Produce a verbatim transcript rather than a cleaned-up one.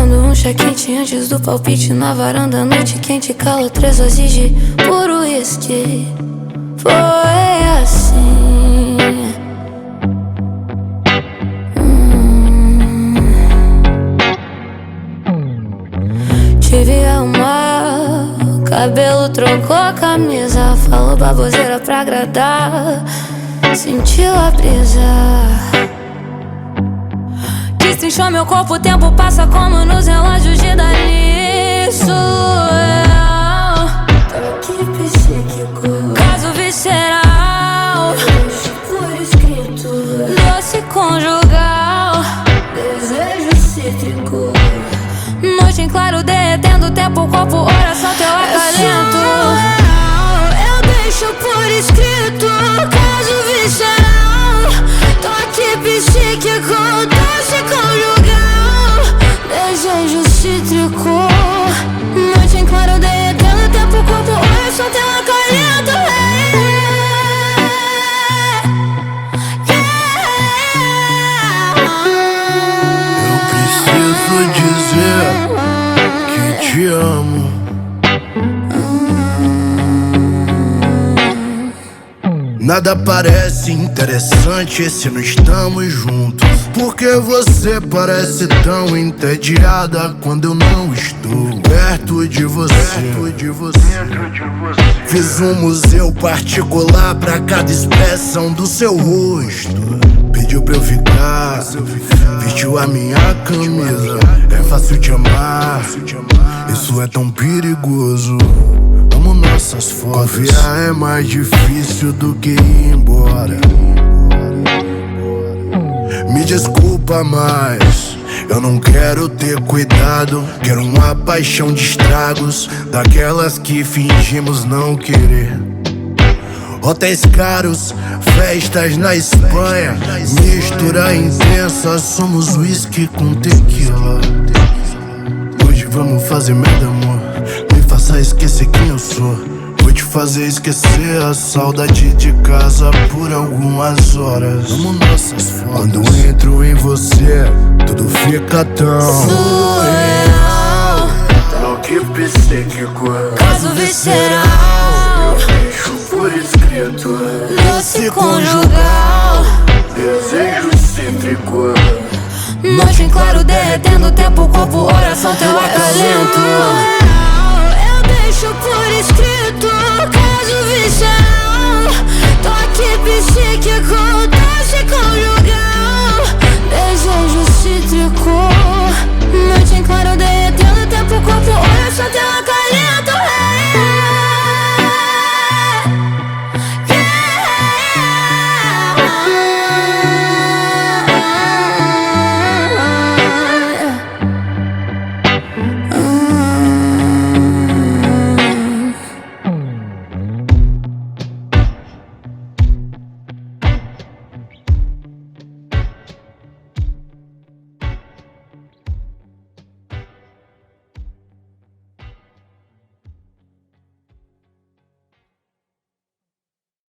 Tomando um chá quente antes do palpite na varanda, noite quente, cala três doses de puro whisky. Foi assim. hum. Tive a arrumar, cabelo trocou a camisa, falou baboseira pra agradar, sentiu a brisa. Destrinchou meu corpo, o tempo passa como nos relógios de Dali. Surreal, toque psíquico, caso visceral, por escrito, doce conjugal, desejo cítrico. Noite em claro, derretendo o tempo, o corpo, oração, teu acalento. Eu deixo por escrito, caso visceral, toque psíquico, doce conjugal, desejo cítrico. Noite em claro, derretendo o tempo, o corpo, oração, teu acalento. Eu preciso dizer que te amo. Nada parece interessante se não estamos juntos. Porque você parece tão entediada quando eu não estou perto de você. Perto de você. Fiz um museu particular pra cada expressão do seu rosto. Pediu pra eu ficar, vestiu a minha camisa. É fácil te amar, isso é tão perigoso. Amo nossas fotos. Confiar é mais difícil do que ir embora. Me desculpa, mas eu não quero ter cuidado. Quero uma paixão de estragos, daquelas que fingimos não querer. Hotéis caros, festas na Espanha, mistura intensa, somos whisky com tequila. Hoje vamos fazer merda, amor, me faça esquecer quem eu sou. Vou te fazer esquecer a saudade de casa por algumas horas. Amo nossas fotos. Quando entro em você, tudo fica tão surreal, toque psíquico, caso visceral, deixo por escrito, doce conjugal, desejo cítrico. noite em claro, derretendo o tempo, o corpo, oração, teu acalento. Eu deixo por escrito, caso visceral, toque psíquico, doce conjugal.